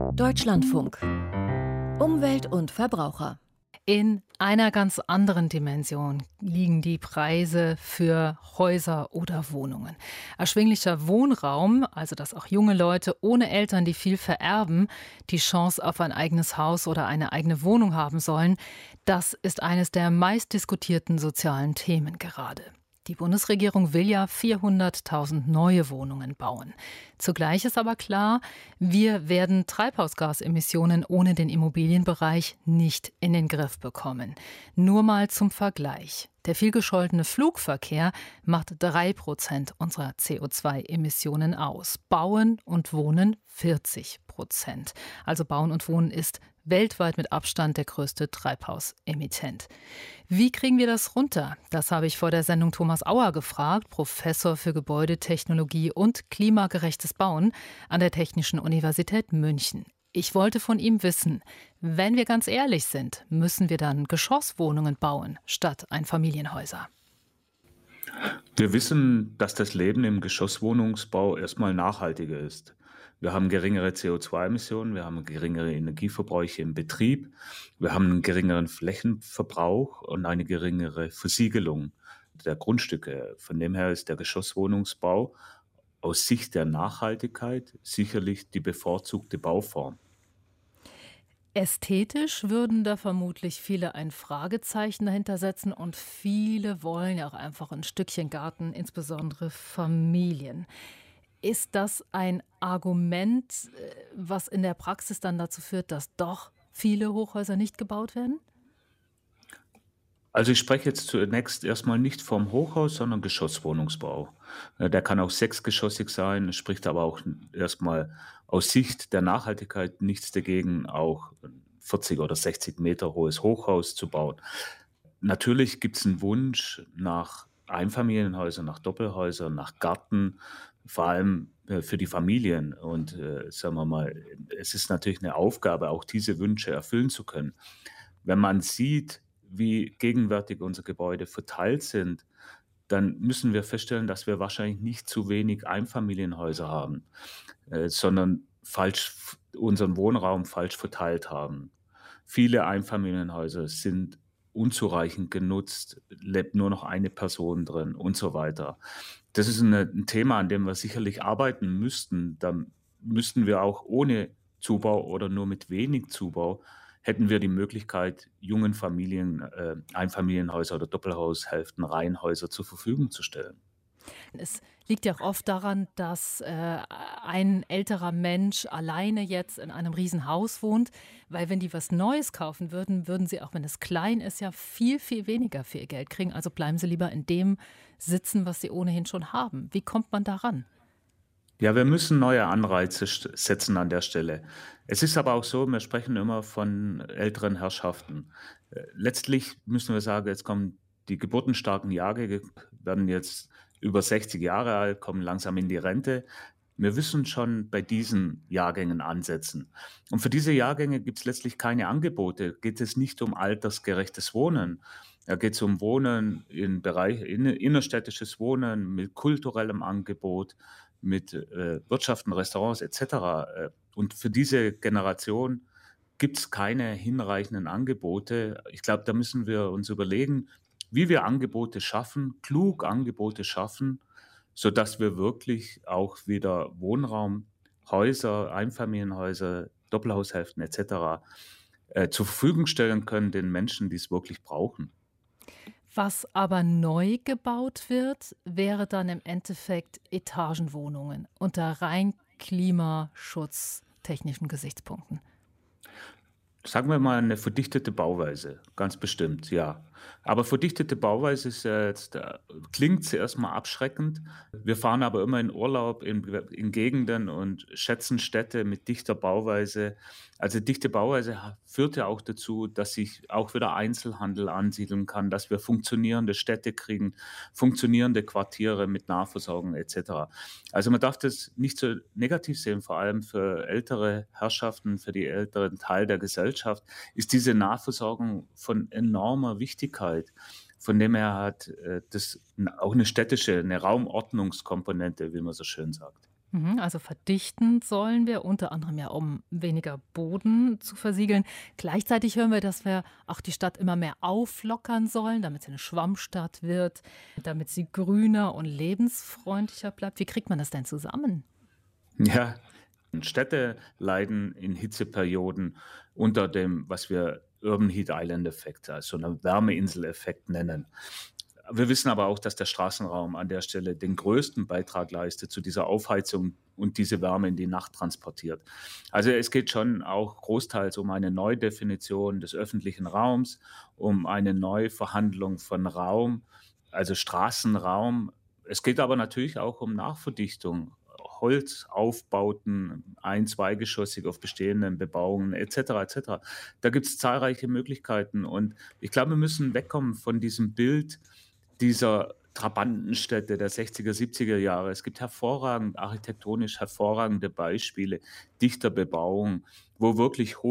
Deutschlandfunk. Umwelt und Verbraucher. In einer ganz anderen Dimension liegen die Preise für Häuser oder Wohnungen. Erschwinglicher Wohnraum, also dass auch junge Leute ohne Eltern, die viel vererben, die Chance auf ein eigenes Haus oder eine eigene Wohnung haben sollen, das ist eines der meistdiskutierten sozialen Themen gerade. Die Bundesregierung will ja 400.000 neue Wohnungen bauen. Zugleich ist aber klar, wir werden Treibhausgasemissionen ohne den Immobilienbereich nicht in den Griff bekommen. Nur mal zum Vergleich. Der vielgescholtene Flugverkehr macht 3% unserer CO2-Emissionen aus. Bauen und Wohnen 40%. Also Bauen und Wohnen ist weltweit mit Abstand der größte Treibhausemittent. Wie kriegen wir das runter? Das habe ich vor der Sendung Thomas Auer gefragt, Professor für Gebäudetechnologie und klimagerechtes Bauen an der Technischen Universität München. Ich wollte von ihm wissen, wenn wir ganz ehrlich sind, müssen wir dann Geschosswohnungen bauen statt Einfamilienhäuser? Wir wissen, dass das Leben im Geschosswohnungsbau erstmal nachhaltiger ist. Wir haben geringere CO2-Emissionen, wir haben geringere Energieverbräuche im Betrieb, wir haben einen geringeren Flächenverbrauch und eine geringere Versiegelung der Grundstücke. Von dem her ist der Geschosswohnungsbau aus Sicht der Nachhaltigkeit sicherlich die bevorzugte Bauform. Ästhetisch würden da vermutlich viele ein Fragezeichen dahinter setzen und viele wollen ja auch einfach ein Stückchen Garten, insbesondere Familien. Ist das ein Argument, was in der Praxis dann dazu führt, dass doch viele Hochhäuser nicht gebaut werden? Also ich spreche jetzt zunächst erstmal nicht vom Hochhaus, sondern Geschosswohnungsbau. Der kann auch sechsgeschossig sein, es spricht aber auch erstmal aus Sicht der Nachhaltigkeit nichts dagegen, auch ein 40 oder 60 Meter hohes Hochhaus zu bauen. Natürlich gibt es einen Wunsch nach Einfamilienhäusern, nach Doppelhäusern, nach Garten, vor allem für die Familien. Und sagen wir mal, es ist natürlich eine Aufgabe, auch diese Wünsche erfüllen zu können. Wenn man sieht, wie gegenwärtig unsere Gebäude verteilt sind, dann müssen wir feststellen, dass wir wahrscheinlich nicht zu wenig Einfamilienhäuser haben, sondern unseren Wohnraum falsch verteilt haben. Viele Einfamilienhäuser sind unzureichend genutzt, lebt nur noch eine Person drin und so weiter. Das ist ein Thema, an dem wir sicherlich arbeiten müssten. Da müssten wir auch ohne Zubau oder nur mit wenig Zubau hätten wir die Möglichkeit, jungen Familien Einfamilienhäuser oder Doppelhaushälften, Reihenhäuser zur Verfügung zu stellen. Es liegt ja auch oft daran, dass ein älterer Mensch alleine jetzt in einem Riesenhaus wohnt, weil wenn die was Neues kaufen würden, würden sie, auch wenn es klein ist, ja viel, viel weniger für ihr Geld kriegen. Also bleiben sie lieber in dem sitzen, was sie ohnehin schon haben. Wie kommt man daran? Ja, wir müssen neue Anreize setzen an der Stelle. Es ist aber auch so, wir sprechen immer von älteren Herrschaften. Letztlich müssen wir sagen, jetzt kommen die geburtenstarken Jahrgänge, werden jetzt über 60 Jahre alt, kommen langsam in die Rente. Wir müssen schon bei diesen Jahrgängen ansetzen. Und für diese Jahrgänge gibt es letztlich keine Angebote. Geht es nicht um altersgerechtes Wohnen. Da geht es um Wohnen im Bereich innerstädtisches Wohnen mit kulturellem Angebot, mit Wirtschaften, Restaurants etc. Und für diese Generation gibt es keine hinreichenden Angebote. Ich glaube, da müssen wir uns überlegen, wie wir Angebote schaffen, klug Angebote schaffen, sodass wir wirklich auch wieder Wohnraum, Häuser, Einfamilienhäuser, Doppelhaushälften etc. Zur Verfügung stellen können den Menschen, die es wirklich brauchen. Was aber neu gebaut wird, wäre dann im Endeffekt Etagenwohnungen unter rein klimaschutztechnischen Gesichtspunkten. Sagen wir mal eine verdichtete Bauweise, ganz bestimmt, ja. Aber verdichtete Bauweise ist ja jetzt, klingt zuerst mal abschreckend. Wir fahren aber immer in Urlaub in Gegenden und schätzen Städte mit dichter Bauweise. Also dichte Bauweise führt ja auch dazu, dass sich auch wieder Einzelhandel ansiedeln kann, dass wir funktionierende Städte kriegen, funktionierende Quartiere mit Nahversorgung etc. Also man darf das nicht so negativ sehen, vor allem für ältere Herrschaften, für die älteren Teil der Gesellschaft ist diese Nahversorgung von enormer Wichtigkeit. Von dem her hat das auch eine städtische, eine Raumordnungskomponente, wie man so schön sagt. Also verdichten sollen wir, unter anderem ja, um weniger Boden zu versiegeln. Gleichzeitig hören wir, dass wir auch die Stadt immer mehr auflockern sollen, damit sie eine Schwammstadt wird, damit sie grüner und lebensfreundlicher bleibt. Wie kriegt man das denn zusammen? Ja, Städte leiden in Hitzeperioden unter dem, was wir Urban Heat Island Effekt, also einen Wärmeinsel-Effekt nennen. Wir wissen aber auch, dass der Straßenraum an der Stelle den größten Beitrag leistet zu dieser Aufheizung und diese Wärme in die Nacht transportiert. Also es geht schon auch großteils um eine Neudefinition des öffentlichen Raums, um eine Neuverhandlung von Raum, also Straßenraum. Es geht aber natürlich auch um Nachverdichtung, Holzaufbauten, zweigeschossig auf bestehenden Bebauungen et cetera. Da gibt es zahlreiche Möglichkeiten und ich glaube, wir müssen wegkommen von diesem Bild dieser Trabantenstädte der 60er, 70er Jahre. Es gibt architektonisch hervorragende Beispiele dichter Bebauung, wo wirklich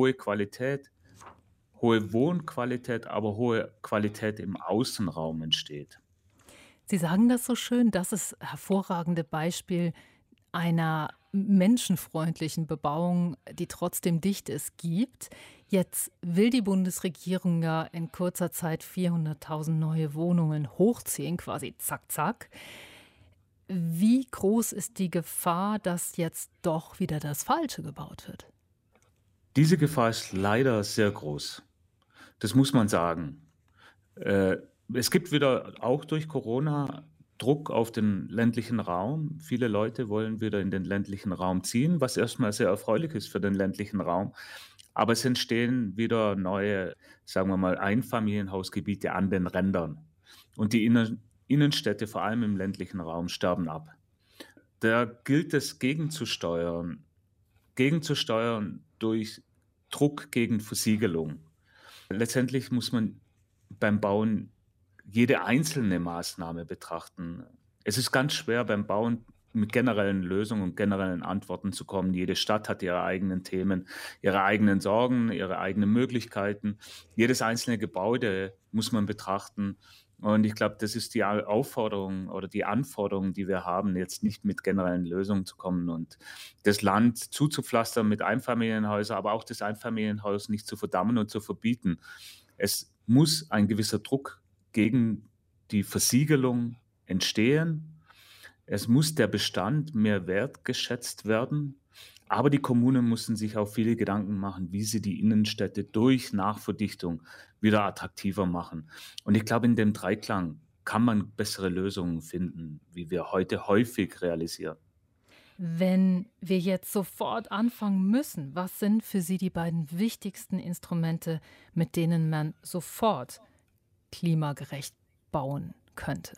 hohe Wohnqualität, aber hohe Qualität im Außenraum entsteht. Sie sagen das so schön, das ist hervorragende Beispiel einer menschenfreundlichen Bebauung, die trotzdem dicht ist, gibt. Jetzt will die Bundesregierung ja in kurzer Zeit 400.000 neue Wohnungen hochziehen, quasi zack, zack. Wie groß ist die Gefahr, dass jetzt doch wieder das Falsche gebaut wird? Diese Gefahr ist leider sehr groß. Das muss man sagen. Äh, Es gibt wieder auch durch Corona Druck auf den ländlichen Raum. Viele Leute wollen wieder in den ländlichen Raum ziehen, was erstmal sehr erfreulich ist für den ländlichen Raum. Aber es entstehen wieder neue, sagen wir mal, Einfamilienhausgebiete an den Rändern. Und die Innenstädte, vor allem im ländlichen Raum, sterben ab. Da gilt es gegenzusteuern durch Druck gegen Versiegelung. Letztendlich muss man beim Bauen jede einzelne Maßnahme betrachten. Es ist ganz schwer beim Bauen mit generellen Lösungen und generellen Antworten zu kommen. Jede Stadt hat ihre eigenen Themen, ihre eigenen Sorgen, ihre eigenen Möglichkeiten. Jedes einzelne Gebäude muss man betrachten. Und ich glaube, das ist die Aufforderung oder die Anforderung, die wir haben, jetzt nicht mit generellen Lösungen zu kommen und das Land zuzupflastern mit Einfamilienhäusern, aber auch das Einfamilienhaus nicht zu verdammen und zu verbieten. Es muss ein gewisser Druck gegen die Versiegelung entstehen. Es muss der Bestand mehr wertgeschätzt werden, aber die Kommunen müssen sich auch viele Gedanken machen, wie sie die Innenstädte durch Nachverdichtung wieder attraktiver machen. Und ich glaube, in dem Dreiklang kann man bessere Lösungen finden, wie wir heute häufig realisieren. Wenn wir jetzt sofort anfangen müssen, was sind für Sie die beiden wichtigsten Instrumente, mit denen man sofort klimagerecht bauen könnte?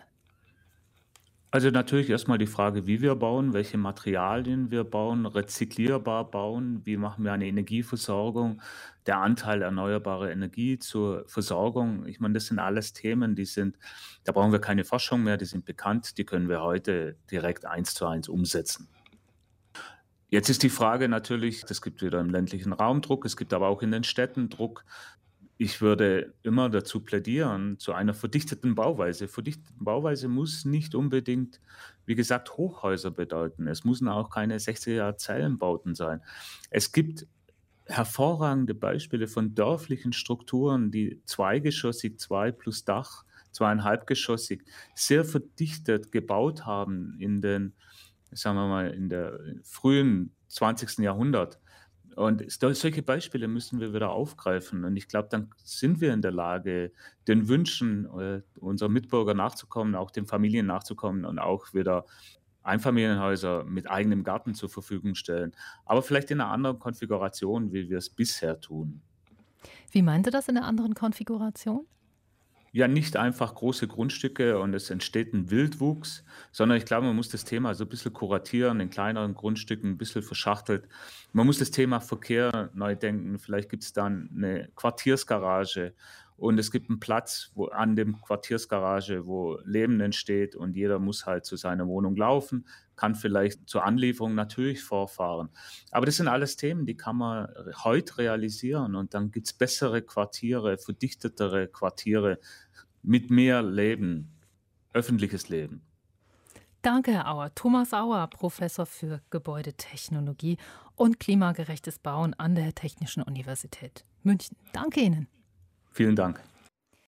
Also natürlich erstmal die Frage, wie wir bauen, welche Materialien wir bauen, rezyklierbar bauen, wie machen wir eine Energieversorgung, der Anteil erneuerbarer Energie zur Versorgung. Ich meine, das sind alles Themen, da brauchen wir keine Forschung mehr, die sind bekannt, die können wir heute direkt eins zu eins umsetzen. Jetzt ist die Frage natürlich, es gibt wieder im ländlichen Raum Druck, es gibt aber auch in den Städten Druck. Ich würde immer dazu plädieren, zu einer verdichteten Bauweise. Verdichtete Bauweise muss nicht unbedingt, wie gesagt, Hochhäuser bedeuten. Es müssen auch keine 60er-Jahre-Zellenbauten sein. Es gibt hervorragende Beispiele von dörflichen Strukturen, die zweigeschossig, zwei plus Dach, zweieinhalbgeschossig, sehr verdichtet gebaut haben sagen wir mal, in der frühen 20. Jahrhundert. Und solche Beispiele müssen wir wieder aufgreifen. Und ich glaube, dann sind wir in der Lage, den Wünschen unserer Mitbürger nachzukommen, auch den Familien nachzukommen und auch wieder Einfamilienhäuser mit eigenem Garten zur Verfügung stellen. Aber vielleicht in einer anderen Konfiguration, wie wir es bisher tun. Wie meinte das in der anderen Konfiguration? Ja, nicht einfach große Grundstücke und es entsteht ein Wildwuchs, sondern ich glaube, man muss das Thema so ein bisschen kuratieren, in kleineren Grundstücken ein bisschen verschachtelt. Man muss das Thema Verkehr neu denken. Vielleicht gibt es dann eine Quartiersgarage und es gibt einen Platz an dem Quartiersgarage, wo Leben entsteht und jeder muss halt zu seiner Wohnung laufen, kann vielleicht zur Anlieferung natürlich vorfahren. Aber das sind alles Themen, die kann man heute realisieren und dann gibt es bessere Quartiere, verdichtetere Quartiere, mit mehr Leben, öffentliches Leben. Danke, Herr Auer. Thomas Auer, Professor für Gebäudetechnologie und klimagerechtes Bauen an der Technischen Universität München. Danke Ihnen. Vielen Dank.